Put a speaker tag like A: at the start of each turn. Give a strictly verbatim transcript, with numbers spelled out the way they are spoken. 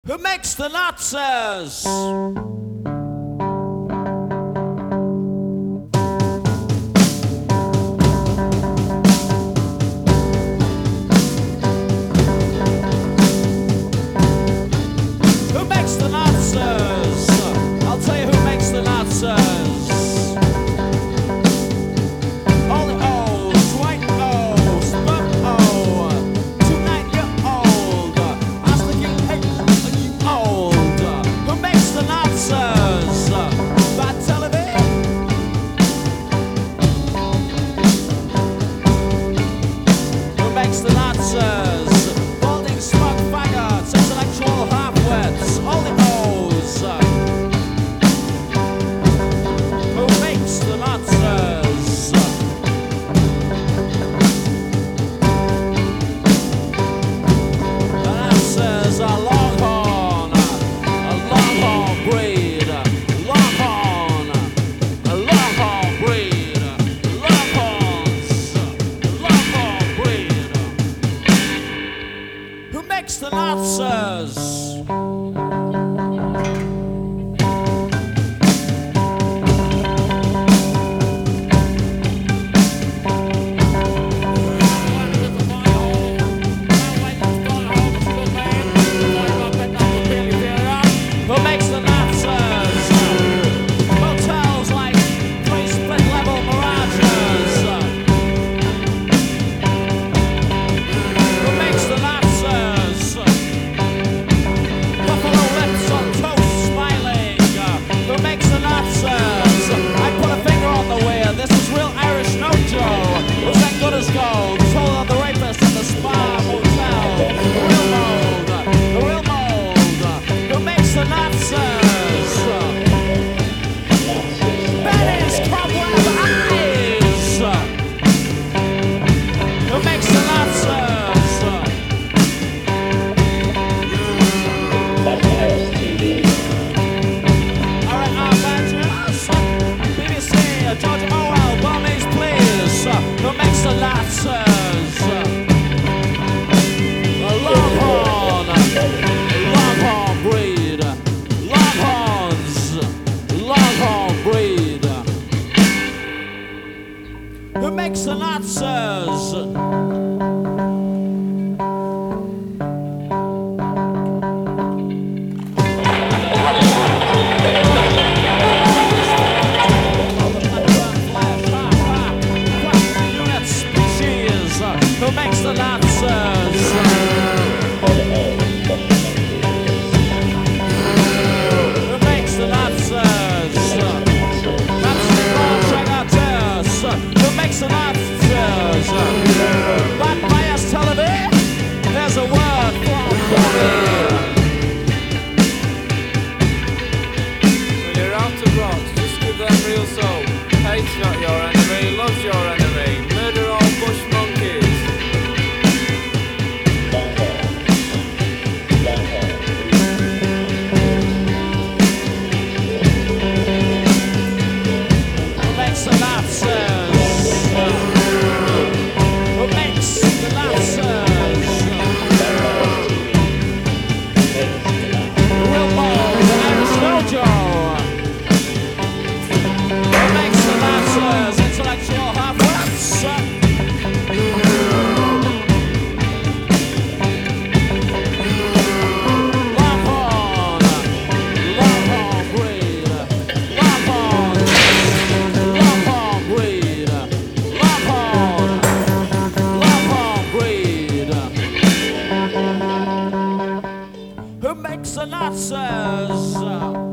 A: Who makes the Nazis? Who makes the Nazis? I'll tell you who makes the Nazis. All the O's, white O's, sperm O, two-nine-year-old, ask the king, hey, the king old. Who makes the Nazis? Bad television. Who makes the Nazis? Balding, smug faggots, intellectual half-wits, all the O's. Who makes the Nazis? The Nazis are Longhorn, a Longhorn breed, Longhorn, a Longhorn breed, Longhorns, Longhorn breed. Who makes the Nazis? Who makes the Nazis? Motels like three split-level mirages. Who makes the Nazis? Buffalo lips on toast smiling. Who makes the Nazis? I put a finger on the wheel. This is real Irish no Joe. Who's that good as gold? Told of the rapist in the spa motel. The real mold. The real mold. Who makes the Nazis? Betty's cobweb eyes. Who makes the Nazis? Alright, Avengers, B B C, George Orwell, Burmese please. Who makes the Nazis? A Longhorn, Longhorn breed, Longhorns, Longhorn breed. Who makes the Nazis? Who makes the Nazis? Who makes the Nazis? Nazi Chegaters. Who makes the Nazis? Bad bias television. There's a word from Bobby.
B: When you're out of rocks, just give them real soul. Hate's not your enemy, love's your enemy. Murder all bush monkeys.
A: Who makes the Nazis? Who makes the Nazis? The real mold, the Irish mojo. Who makes the Nazis? Intellectual half-wits. Longhorn, Longhorn breed, Longhorn, Longhorn breed, Longhorn, Longhorn breed. Who makes the Nazis?